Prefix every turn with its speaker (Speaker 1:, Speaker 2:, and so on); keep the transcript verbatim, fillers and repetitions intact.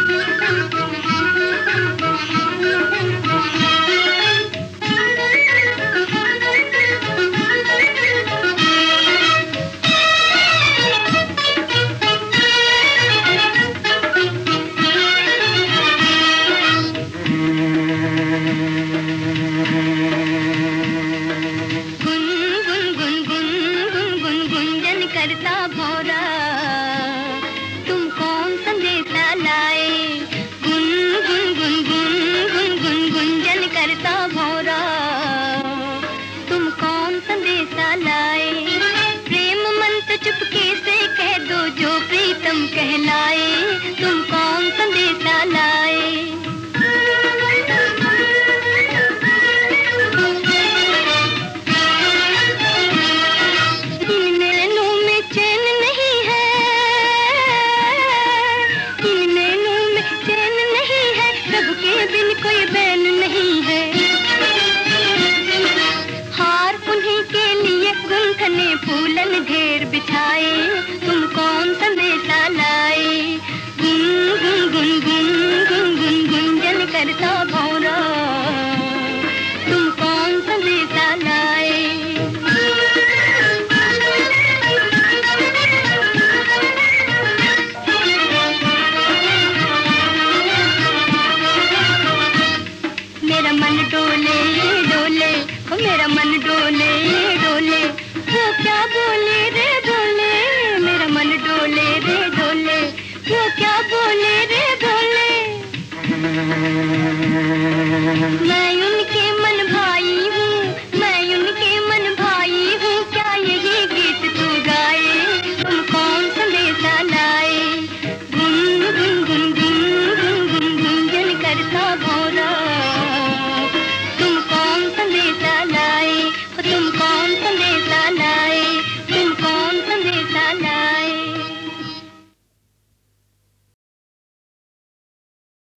Speaker 1: करता भौरा तुम कौन संदेशा लाए, गुन गुन गुन गुन गुन गुन गुंजन करता भौरा तुम कौन संदेशा लाए। प्रेम मंत्र चुपके से कह दो जो प्रीतम कहलाए, तुम कौन संदेशा लाए। कोई बैन नहीं है, हार उन्हीं के लिए गुंथने फूलन ढेर बिछाए।